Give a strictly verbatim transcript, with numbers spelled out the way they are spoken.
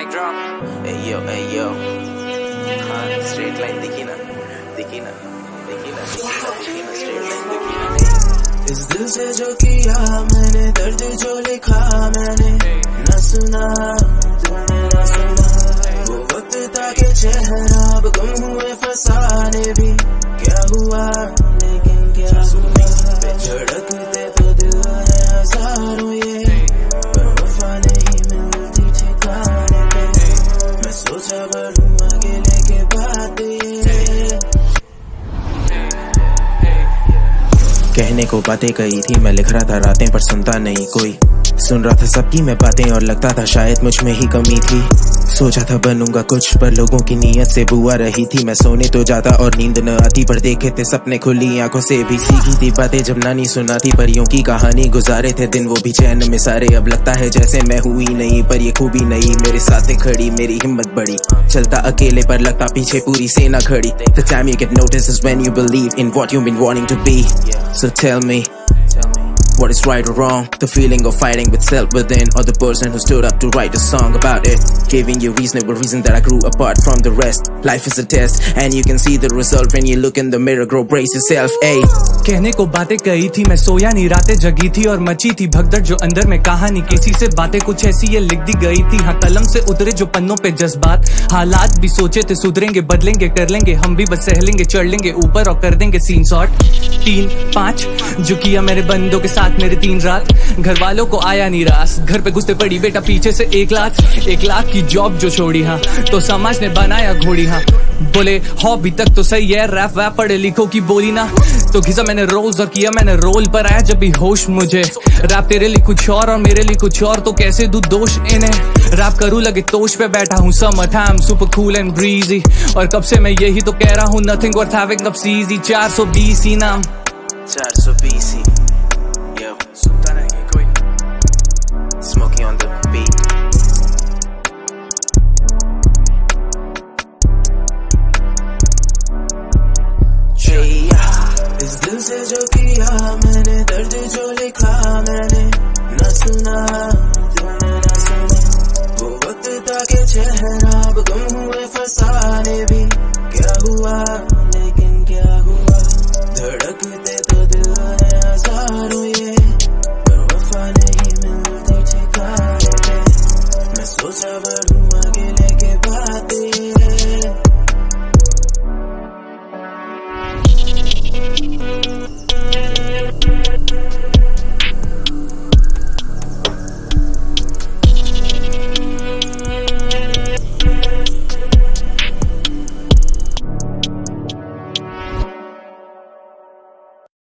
Mic drop. Hey yo, hey yo. हाँ straight line दिखी ना, दिखी ना, दिखी ना, दिखी ना, straight line दिखी ना। इस दिल से जो किया मैंने, दर्द जो लिखा मैंने, न सुना तूने न सुना। वो वक्त था कि चेहरा अब गम हुए फसाने भी, क्या हुआ लेकिन क्या हुआ। धड़कते तो दिल है हजारों ये, पर वफा नहीं मिलती ठिकाने पे। मैं सोचा बढ़ूं आगे लेके बात ये। कहने को बातें कही थी, मैं लिख रहा था रातें पर सुनता नहीं कोई। सुन रहा था सबकी मैं बातें और लगता था शायद मुझ में ही कमी थी। सोचा था बनूंगा कुछ, पर लोगों की नीयत से बुआ रही थी। मैं सोने तो जाता और नींद न आती, पर देखे थे सपने खुली आंखों से भी। सीखी थी बातें जब नानी सुनाती, परियों की कहानी गुजारे थे दिन वो भी चैन में सारे। अब लगता है जैसे मैं हुई नहीं, पर ये खूबी नहीं मेरे साथ खड़ी, मेरी हिम्मत बड़ी। चलता अकेले पर लगता पीछे पूरी सेना खड़ी। The time you get noticed is when you believe in what you've been wanting to be. So tell me, what is right or wrong? The feeling of fighting with self within, or the person who stood up to write a song about it, giving you reasonable reason that I grew apart from the rest. Life is a test and you can see the result when you look in the mirror. Grow, brace yourself, ayy. कहने को बातें कही थी, मैं सोया नहीं, रातें जगी थी और मची थी भगदड़ जो अंदर में कहानी। किसी से बातें कुछ ऐसी ये लिख दी गई थी, हाँ कलम से उतरे जो पन्नों पे जज्बात। हालात भी सोचे थे सुधरेंगे, बदलेंगे, कर लेंगे हम भी, बस सह लेंगे, चढ़ लेंगे ऊपर और कर देंगे सीन शॉट। तीन पाँच जो किया मेरे बंदों के साथ मेरे तीन रात, घर वालों को आया नहीं रास। घर पे घुसते पड़ी बेटा पीछे से एक लाख, एक लाख की जॉब जो छोड़ी, हाँ तो समाज ने बनाया घोड़ी। हाँ बोले हॉबी तक तो सही है, रैप वैप पढ़े लिखो की बोली ना। तो घिसा मैंने रोज और किया मैंने रोल, पर आया जब भी होश मुझे। रैप तेरे लिए कुछ और और मेरे लिए कुछ और, तो कैसे दूं दोष इन्हें। रैप करूं लगे तोश पे बैठा हूँ, summer time super cool and breezy. और कब से मैं यही तो कह रहा हूँ, नथिंग वर्थ हैविंग अप सीजी। चार सौ बीस ही नाम, चार सौ बीस ही। Yo, सुनता नहीं कोई। Smokey on the beat. इस दिल से जो किया मैंने, दर्द जो लिखा मैंने, न सुना